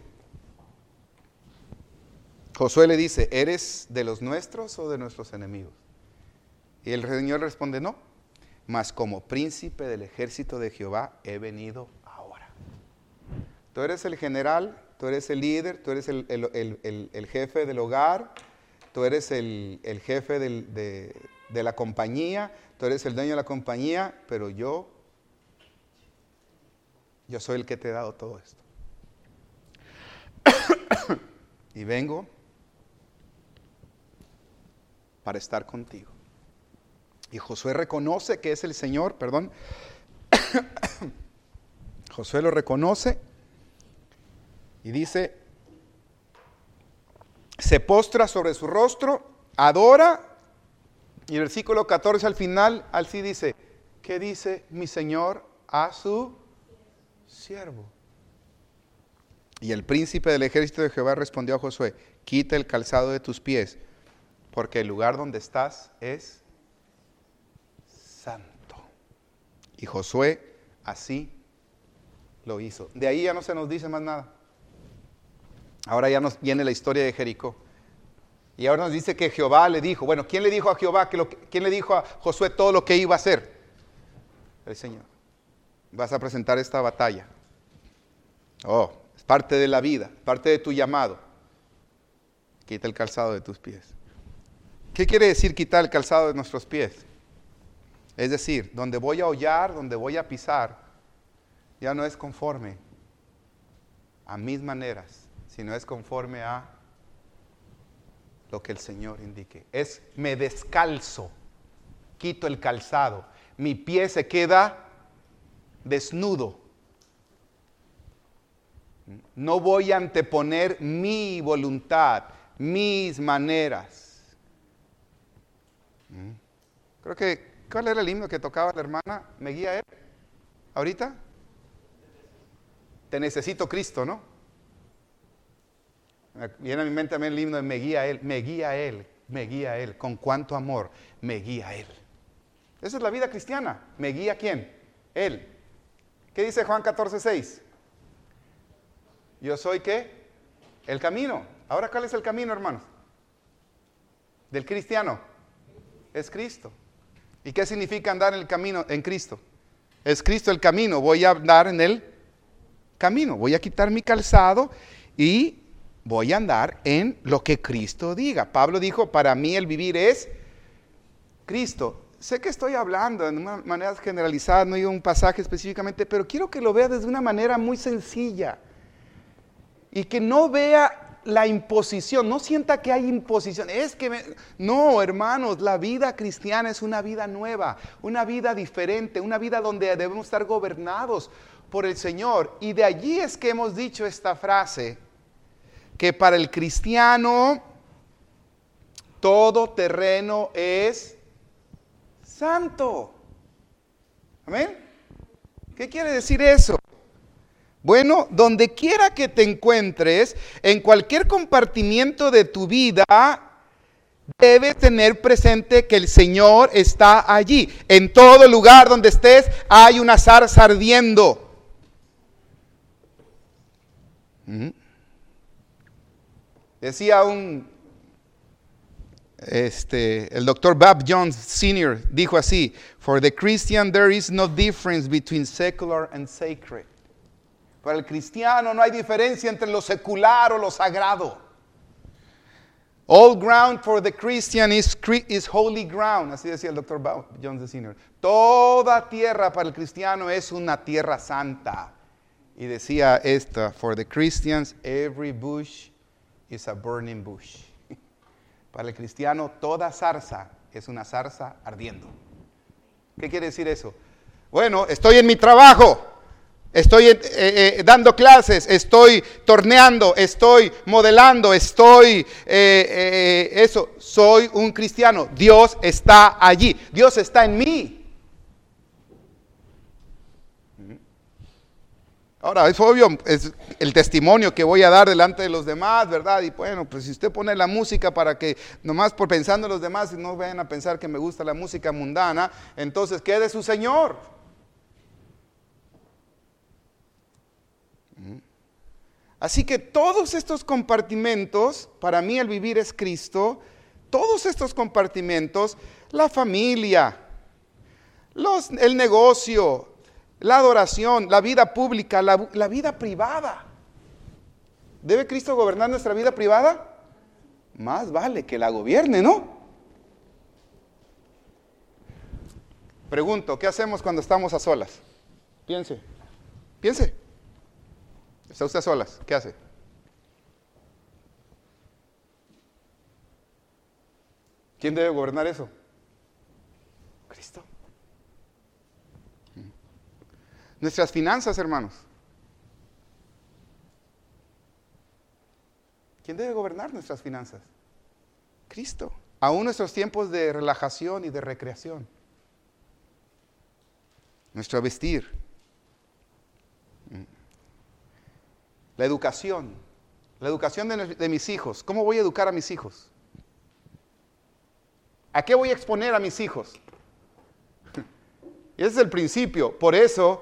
S1: Josué le dice: ¿eres de los nuestros o de nuestros enemigos? Y el Señor responde: no, mas como príncipe del ejército de Jehová he venido ahora. Tú eres el general, tú eres el líder, tú eres el, el, el, el, el jefe del hogar, tú eres el, el jefe del, de, de la compañía, tú eres el dueño de la compañía, pero yo, yo soy el que te he dado todo esto. Y vengo para estar contigo. Y Josué reconoce que es el Señor, perdón. Josué lo reconoce y dice, se postra sobre su rostro, adora, y el versículo catorce al final, así dice: ¿qué dice mi Señor a su siervo? Y el príncipe del ejército de Jehová respondió a Josué: quita el calzado de tus pies, porque el lugar donde estás es santo. Y Josué así lo hizo. De ahí ya no se nos dice más nada. Ahora ya nos viene la historia de Jericó. Y ahora nos dice que Jehová le dijo, bueno, ¿quién le dijo a Jehová, que lo, quién le dijo a Josué todo lo que iba a hacer? El Señor. Vas a presentar esta batalla. Oh, es parte de la vida, parte de tu llamado. Quita el calzado de tus pies. ¿Qué quiere decir quitar el calzado de nuestros pies? Es decir, donde voy a hollar, donde voy a pisar, ya no es conforme a mis maneras, sino es conforme a lo que el Señor indique. Es me descalzo, quito el calzado, mi pie se queda desnudo. No voy a anteponer mi voluntad, mis maneras. Creo que, ¿cuál era el himno que tocaba la hermana? ¿Me guía él? ¿Ahorita? Te necesito Cristo, ¿no? Viene a mi mente también el himno de me guía Él, me guía Él, me guía Él. Con cuánto amor me guía Él. Esa es la vida cristiana. ¿Me guía quién? Él. ¿Qué dice Juan catorce seis? Yo soy ¿qué? El camino. Ahora, ¿cuál es el camino, hermanos? Del cristiano. Es Cristo. ¿Y qué significa andar en el camino en Cristo? Es Cristo el camino. Voy a andar en el camino. Voy a quitar mi calzado y voy a andar en lo que Cristo diga. Pablo dijo, para mí el vivir es Cristo. Sé que estoy hablando de una manera generalizada, no hay un pasaje específicamente, pero quiero que lo vea desde una manera muy sencilla. Y que no vea la imposición, no sienta que hay imposición. Es que, me... no, hermanos, la vida cristiana es una vida nueva, una vida diferente, una vida donde debemos estar gobernados por el Señor. Y de allí es que hemos dicho esta frase, que para el cristiano todo terreno es santo. ¿Amén? ¿Qué quiere decir eso? Bueno, donde quiera que te encuentres, en cualquier compartimiento de tu vida, debes tener presente que el Señor está allí. En todo lugar donde estés, hay una zarza ardiendo. ¿Mm? Decía un, este, el doctor Bob Jones senior dijo así: For the Christian there is no difference between secular and sacred. Para el cristiano no hay diferencia entre lo secular o lo sagrado. All ground for the Christian is, is holy ground. Así decía el doctor Bob Jones senior Toda tierra para el cristiano es una tierra santa. Y decía esta: For the Christians every bush is a burning bush. Para el cristiano toda zarza es una zarza ardiendo. ¿Qué quiere decir eso? Bueno, estoy en mi trabajo, estoy eh, eh, dando clases, estoy torneando, estoy modelando, estoy eh, eh, eso, soy un cristiano. Dios está allí, Dios está en mí. Ahora, es obvio, es el testimonio que voy a dar delante de los demás, ¿verdad? Y bueno, pues si usted pone la música para que, nomás por pensando en los demás, no vayan a pensar que me gusta la música mundana, entonces ¿qué de su Señor? Así que todos estos compartimentos, para mí el vivir es Cristo, todos estos compartimentos, la familia, los, el negocio, la adoración, la vida pública, la, la vida privada. ¿Debe Cristo gobernar nuestra vida privada? Más vale que la gobierne, ¿no? Pregunto, ¿qué hacemos cuando estamos a solas? Piense, piense. Está usted a solas, ¿qué hace? ¿Quién debe gobernar eso? Cristo. Nuestras finanzas, hermanos. ¿Quién debe gobernar nuestras finanzas? Cristo. Aún nuestros tiempos de relajación y de recreación. Nuestro vestir. La educación. La educación de, de mis hijos. ¿Cómo voy a educar a mis hijos? ¿A qué voy a exponer a mis hijos? Y ese es el principio. Por eso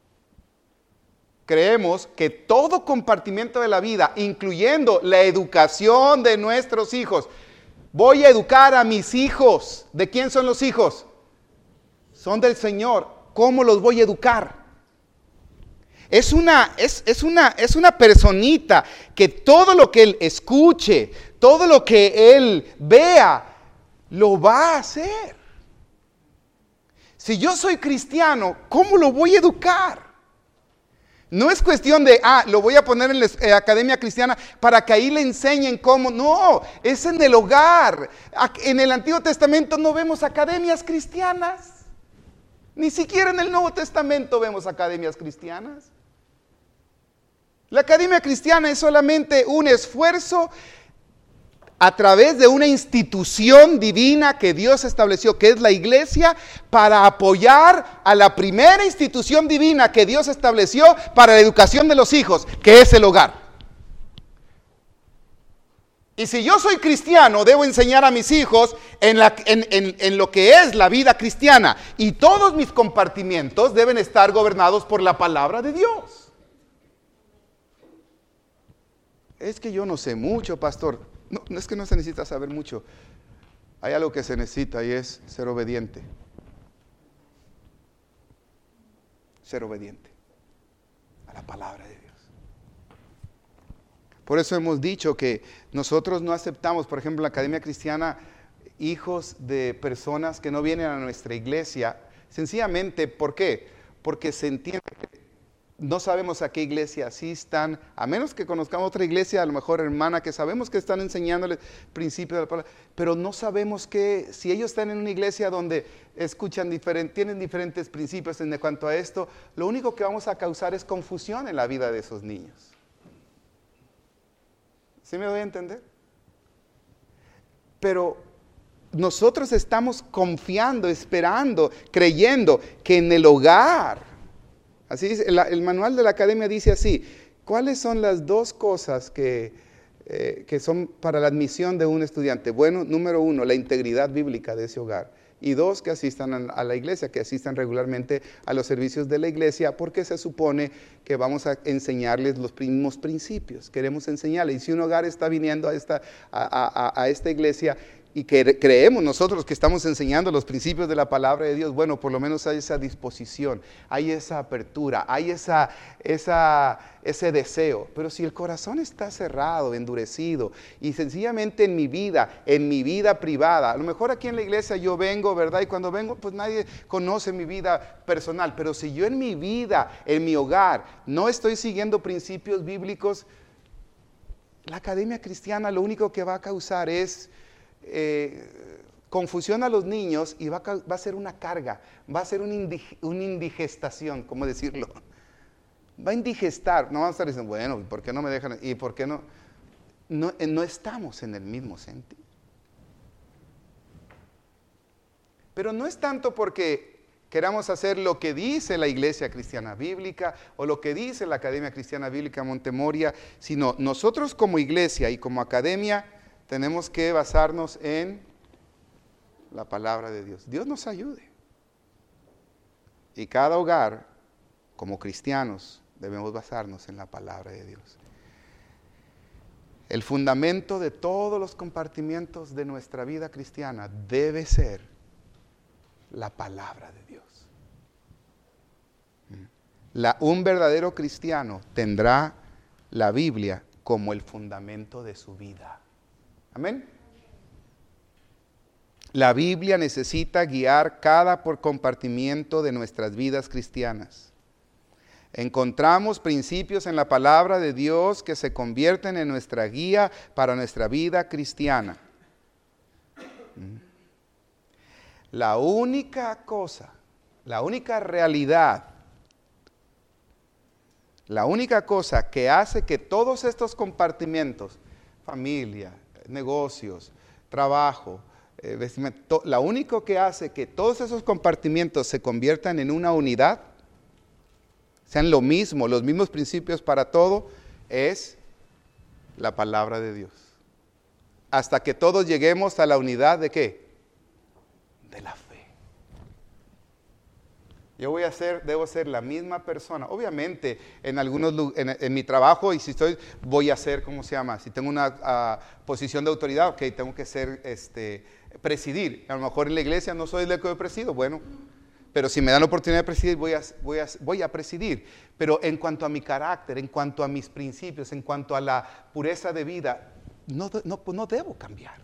S1: creemos que todo compartimento de la vida, incluyendo la educación de nuestros hijos, voy a educar a mis hijos. ¿De quién son los hijos? Son del Señor. ¿Cómo los voy a educar? Es una, es, es una, es una personita que todo lo que él escuche, todo lo que él vea, lo va a hacer. Si yo soy cristiano, ¿cómo lo voy a educar? No es cuestión de, ah, lo voy a poner en la eh, academia cristiana para que ahí le enseñen cómo. No, es en el hogar. En el Antiguo Testamento no vemos academias cristianas. Ni siquiera en el Nuevo Testamento vemos academias cristianas. La academia cristiana es solamente un esfuerzo a través de una institución divina que Dios estableció, que es la iglesia, para apoyar a la primera institución divina que Dios estableció para la educación de los hijos, que es el hogar. Y si yo soy cristiano, debo enseñar a mis hijos en, la, en, en, en lo que es la vida cristiana. Y todos mis compartimientos deben estar gobernados por la palabra de Dios. Es que yo no sé mucho, pastor. No, no es que no se necesita saber mucho. Hay algo que se necesita y es ser obediente. Ser obediente a la palabra de Dios. Por eso hemos dicho que nosotros no aceptamos, por ejemplo, en la Academia Cristiana, hijos de personas que no vienen a nuestra iglesia. Sencillamente, ¿por qué? Porque se entiende que no sabemos a qué iglesia asistan, a menos que conozcamos otra iglesia, a lo mejor hermana, que sabemos que están enseñándoles principios de la palabra, pero no sabemos que si ellos están en una iglesia donde escuchan diferente, tienen diferentes principios en cuanto a esto, lo único que vamos a causar es confusión en la vida de esos niños. ¿Sí me doy a entender? Pero nosotros estamos confiando, esperando, creyendo que en el hogar, así dice, el, el manual de la academia dice así, ¿cuáles son las dos cosas que, eh, que son para la admisión de un estudiante? Bueno, número uno, la integridad bíblica de ese hogar. Y dos, que asistan a la iglesia, que asistan regularmente a los servicios de la iglesia, porque se supone que vamos a enseñarles los mismos principios. Queremos enseñarles. Y si un hogar está viniendo a esta, a, a, a esta iglesia y que creemos nosotros que estamos enseñando los principios de la palabra de Dios, bueno, por lo menos hay esa disposición, hay esa apertura, hay esa, esa, ese deseo. Pero si el corazón está cerrado, endurecido, y sencillamente en mi vida, en mi vida privada, a lo mejor aquí en la iglesia yo vengo, ¿verdad? Y cuando vengo, pues nadie conoce mi vida personal, pero si yo en mi vida, en mi hogar, no estoy siguiendo principios bíblicos, la academia cristiana lo único que va a causar es Eh, confusión a los niños y va a, va a ser una carga, va a ser un indig, una indigestación, ¿cómo decirlo? Va a indigestar, no vamos a estar diciendo, bueno, ¿por qué no me dejan? ¿Y por qué no? No, no estamos en el mismo sentido. Pero no es tanto porque queramos hacer lo que dice la Iglesia Cristiana Bíblica o lo que dice la Academia Cristiana Bíblica Montemoria, sino nosotros como iglesia y como academia tenemos que basarnos en la palabra de Dios. Dios nos ayude. Y cada hogar, como cristianos, debemos basarnos en la palabra de Dios. El fundamento de todos los compartimientos de nuestra vida cristiana debe ser la palabra de Dios. La, un verdadero cristiano tendrá la Biblia como el fundamento de su vida. Amén. La Biblia necesita guiar cada por compartimiento de nuestras vidas cristianas. Encontramos principios en la palabra de Dios que se convierten en nuestra guía para nuestra vida cristiana. La única cosa, la única realidad, la única cosa que hace que todos estos compartimentos, familia, negocios, trabajo, eh, vestimenta, la único que hace que todos esos compartimientos se conviertan en una unidad, sean lo mismo, los mismos principios para todo, es la palabra de Dios. Hasta que todos lleguemos a la unidad de ¿qué? De la fe. Yo voy a ser, debo ser la misma persona. Obviamente, en algunos en, en mi trabajo, y si estoy, voy a ser, ¿cómo se llama? Si tengo una uh, posición de autoridad, ok, tengo que ser, este, presidir. A lo mejor en la iglesia no soy el que presido, bueno, pero si me dan la oportunidad de presidir, voy a, voy, a, voy a presidir. Pero en cuanto a mi carácter, en cuanto a mis principios, en cuanto a la pureza de vida, no, no, no debo cambiar.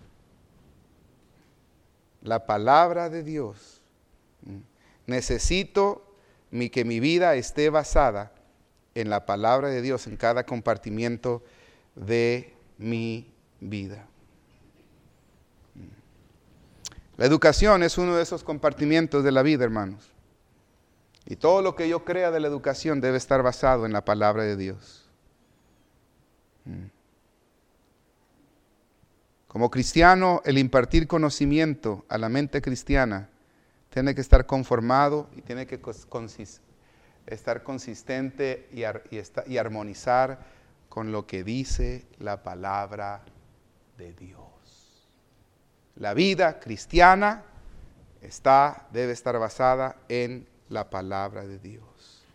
S1: La palabra de Dios. Necesito mi, que mi vida esté basada en la palabra de Dios en cada compartimiento de mi vida. La educación es uno de esos compartimientos de la vida, hermanos. Y todo lo que yo crea de la educación debe estar basado en la palabra de Dios. Como cristiano, el impartir conocimiento a la mente cristiana tiene que estar conformado y tiene que consist, estar consistente y, ar, y, esta, y armonizar con lo que dice la palabra de Dios. La vida cristiana está, debe estar basada en la palabra de Dios.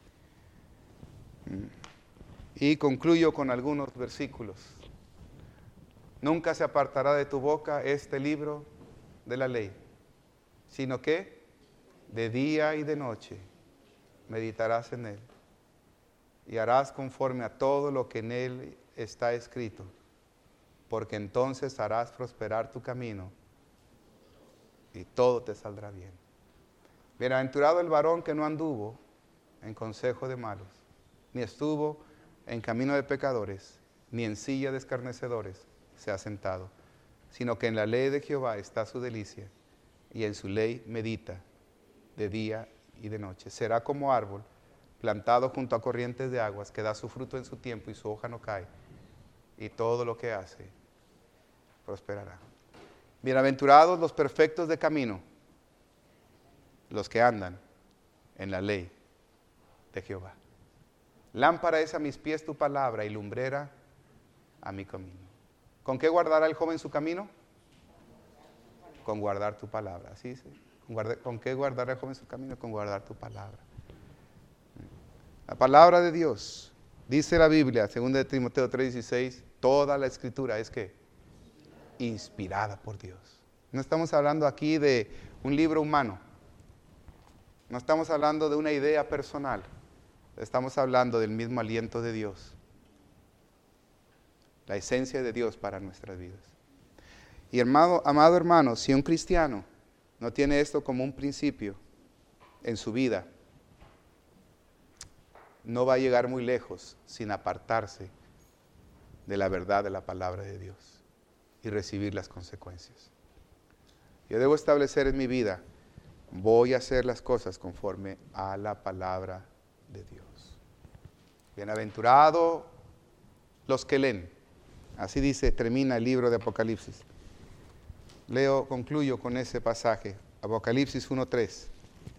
S1: Y concluyo con algunos versículos. Nunca se apartará de tu boca este libro de la ley, sino que de día y de noche meditarás en él y harás conforme a todo lo que en él está escrito, porque entonces harás prosperar tu camino y todo te saldrá bien. Bienaventurado el varón que no anduvo en consejo de malos, ni estuvo en camino de pecadores, ni en silla de escarnecedores se ha sentado, sino que en la ley de Jehová está su delicia, y en su ley medita de día y de noche. Será como árbol plantado junto a corrientes de aguas, que da su fruto en su tiempo y su hoja no cae, y todo lo que hace prosperará. Bienaventurados los perfectos de camino, los que andan en la ley de Jehová. Lámpara es a mis pies tu palabra y lumbrera a mi camino. ¿Con qué guardará el joven su camino? Con guardar tu palabra. ¿Sí? ¿Sí? ¿Con, guardar, ¿Con qué guardará el joven su camino? Con guardar tu palabra. La palabra de Dios, dice la Biblia, según de Timoteo tres dieciséis, toda la escritura es que inspirada por Dios. No estamos hablando aquí de un libro humano. No estamos hablando de una idea personal. Estamos hablando del mismo aliento de Dios. La esencia de Dios para nuestras vidas. Y hermano, amado hermano, si un cristiano no tiene esto como un principio en su vida, no va a llegar muy lejos sin apartarse de la verdad de la palabra de Dios y recibir las consecuencias. Yo debo establecer en mi vida, voy a hacer las cosas conforme a la palabra de Dios. Bienaventurado los que leen. Así dice, termina el libro de Apocalipsis. Leo, concluyo con ese pasaje. Apocalipsis uno tres.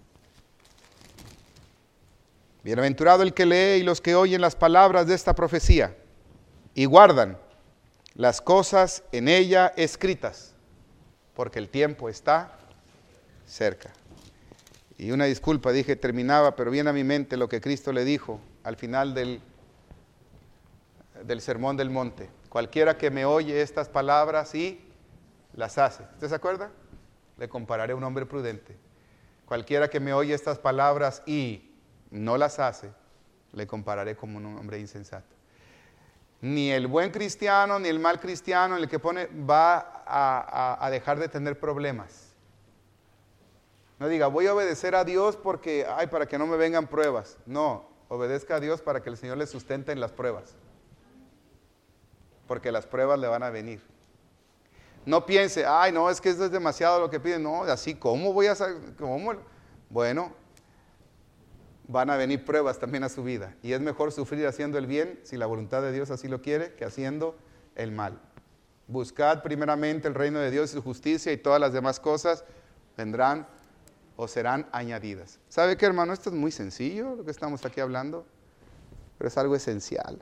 S1: Bienaventurado el que lee y los que oyen las palabras de esta profecía y guardan las cosas en ella escritas, porque el tiempo está cerca. Y una disculpa, dije terminaba, pero viene a mi mente lo que Cristo le dijo al final del, del Sermón del Monte. Cualquiera que me oye estas palabras y las hace. ¿Usted se acuerda? Le compararé a un hombre prudente. Cualquiera que me oye estas palabras y no las hace, le compararé como un hombre insensato. Ni el buen cristiano, ni el mal cristiano, el que pone, va a, a, a dejar de tener problemas. No diga, voy a obedecer a Dios porque, ay, para que no me vengan pruebas. No, obedezca a Dios para que el Señor le sustente en las pruebas. Porque las pruebas le van a venir. No piense, ay, no, es que esto es demasiado lo que piden. No, así, ¿cómo voy a hacer? ¿Cómo? Bueno, van a venir pruebas también a su vida. Y es mejor sufrir haciendo el bien, si la voluntad de Dios así lo quiere, que haciendo el mal. Buscad primeramente el reino de Dios y su justicia, y todas las demás cosas vendrán o serán añadidas. ¿Sabe qué, hermano? Esto es muy sencillo, lo que estamos aquí hablando, pero es algo esencial.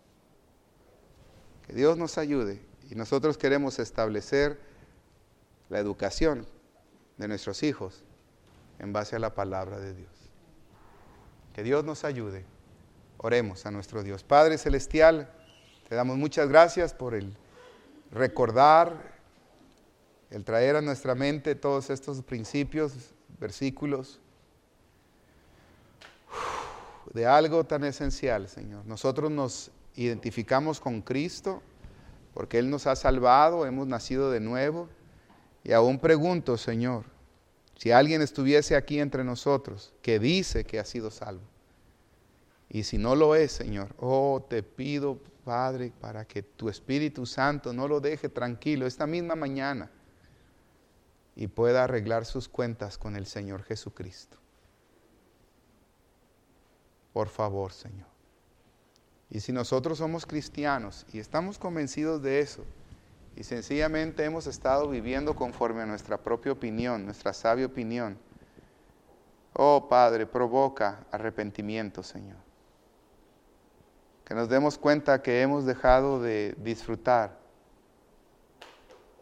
S1: Que Dios nos ayude, y nosotros queremos establecer la educación de nuestros hijos en base a la palabra de Dios. Que Dios nos ayude. Oremos a nuestro Dios. Padre Celestial, te damos muchas gracias por el recordar, el traer a nuestra mente todos estos principios, versículos, de algo tan esencial, Señor. Nosotros nos identificamos con Cristo porque Él nos ha salvado, hemos nacido de nuevo. Y aún pregunto, Señor, si alguien estuviese aquí entre nosotros que dice que ha sido salvo, y si no lo es, Señor, oh, te pido, Padre, para que tu Espíritu Santo no lo deje tranquilo esta misma mañana y pueda arreglar sus cuentas con el Señor Jesucristo. Por favor, Señor. Y si nosotros somos cristianos y estamos convencidos de eso, y sencillamente hemos estado viviendo conforme a nuestra propia opinión, nuestra sabia opinión, oh Padre, provoca arrepentimiento, Señor. Que nos demos cuenta que hemos dejado de disfrutar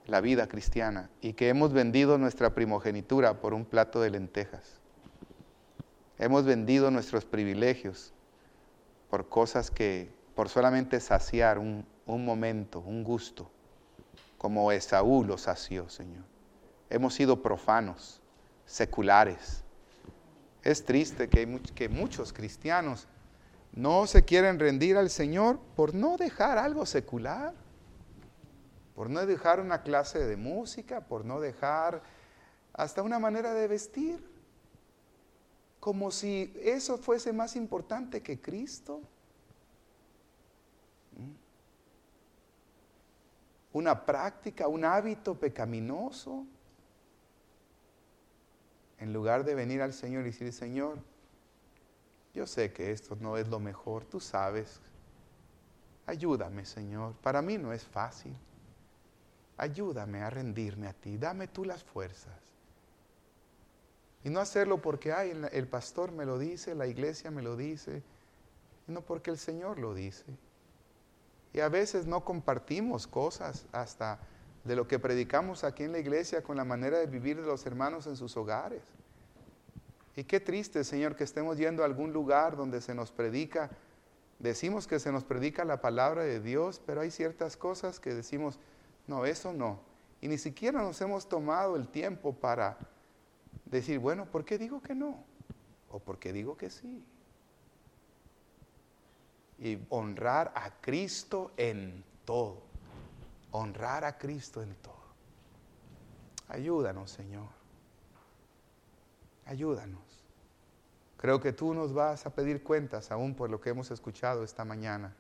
S1: la vida cristiana y que hemos vendido nuestra primogenitura por un plato de lentejas. Hemos vendido nuestros privilegios por cosas que, por solamente saciar un, un momento, un gusto, como Esaú lo sació, Señor. Hemos sido profanos, seculares. Es triste que, hay much- que muchos cristianos no se quieren rendir al Señor por no dejar algo secular, por no dejar una clase de música, por no dejar hasta una manera de vestir, como si eso fuese más importante que Cristo. Una práctica, un hábito pecaminoso, en lugar de venir al Señor y decir: Señor, yo sé que esto no es lo mejor, tú sabes, ayúdame, Señor, para mí no es fácil, ayúdame a rendirme a ti, dame tú las fuerzas. Y no hacerlo porque ay, el, el pastor me lo dice, la iglesia me lo dice, sino porque el Señor lo dice. Y a veces no compartimos cosas hasta de lo que predicamos aquí en la iglesia con la manera de vivir de los hermanos en sus hogares. Y qué triste, Señor, que estemos yendo a algún lugar donde se nos predica, decimos que se nos predica la palabra de Dios, pero hay ciertas cosas que decimos, no, eso no. Y ni siquiera nos hemos tomado el tiempo para decir, bueno, ¿por qué digo que no? ¿O por qué digo que sí? Y honrar a Cristo en todo. Honrar a Cristo en todo. Ayúdanos, Señor. Ayúdanos. Creo que tú nos vas a pedir cuentas aún por lo que hemos escuchado esta mañana.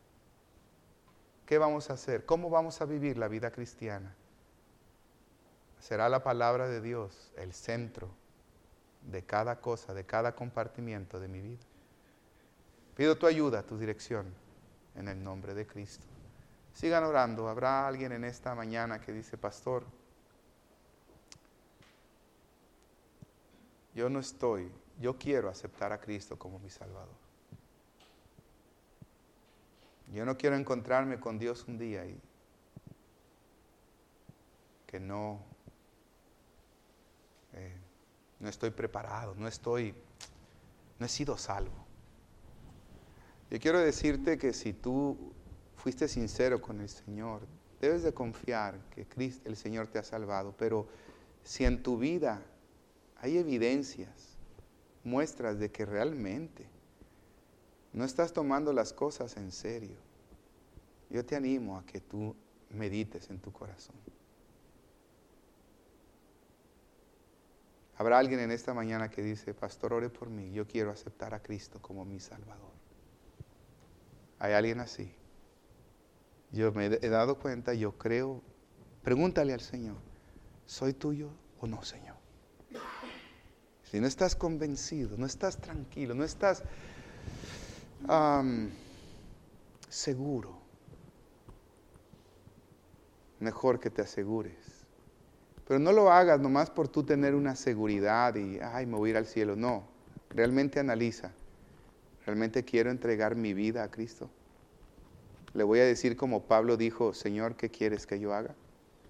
S1: ¿Qué vamos a hacer? ¿Cómo vamos a vivir la vida cristiana? Será la palabra de Dios el centro de cada cosa, de cada compartimiento de mi vida. Pido tu ayuda, tu dirección, en el nombre de Cristo. Sigan orando. Habrá alguien en esta mañana que dice, pastor, yo no estoy, yo quiero aceptar a Cristo como mi Salvador. Yo no quiero encontrarme con Dios un día y que no, eh, no estoy preparado, no estoy, no he sido salvo. Yo quiero decirte que si tú fuiste sincero con el Señor, debes de confiar que Cristo, el Señor te ha salvado, pero si en tu vida hay evidencias, muestras de que realmente no estás tomando las cosas en serio, yo te animo a que tú medites en tu corazón. Habrá alguien en esta mañana que dice, pastor, ore por mí, yo quiero aceptar a Cristo como mi Salvador. ¿Hay alguien así? Yo me he dado cuenta, yo creo, pregúntale al Señor, ¿soy tuyo o no, Señor? Si no estás convencido, no estás tranquilo, no estás um, seguro, mejor que te asegures. Pero no lo hagas nomás por tú tener una seguridad y, ay, me voy a ir al cielo. No, realmente analiza. ¿Realmente quiero entregar mi vida a Cristo? Le voy a decir como Pablo dijo, Señor, ¿qué quieres que yo haga?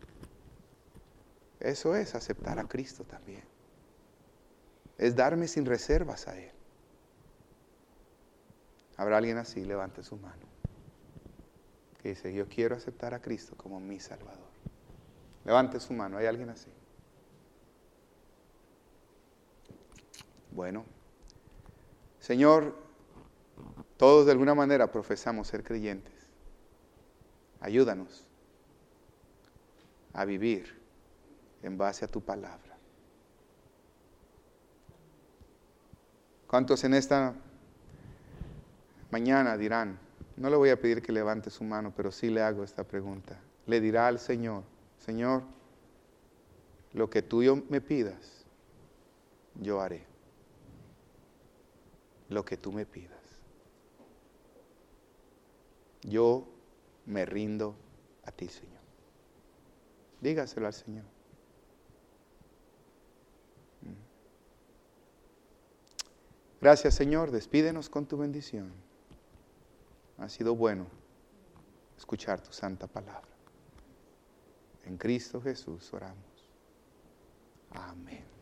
S1: Eso es aceptar a Cristo también. Es darme sin reservas a Él. ¿Habrá alguien así? Levante su mano. Que dice, yo quiero aceptar a Cristo como mi Salvador. Levante su mano. ¿Hay alguien así? Bueno. Señor, todos de alguna manera profesamos ser creyentes. Ayúdanos a vivir en base a tu palabra. ¿Cuántos en esta mañana dirán, no le voy a pedir que levante su mano, pero sí le hago esta pregunta? Le dirá al Señor, Señor, lo que tú me pidas, yo haré. Lo que tú me pidas. Yo me rindo a ti, Señor. Dígaselo al Señor. Gracias, Señor. Despídenos con tu bendición. Ha sido bueno escuchar tu santa palabra. En Cristo Jesús oramos. Amén.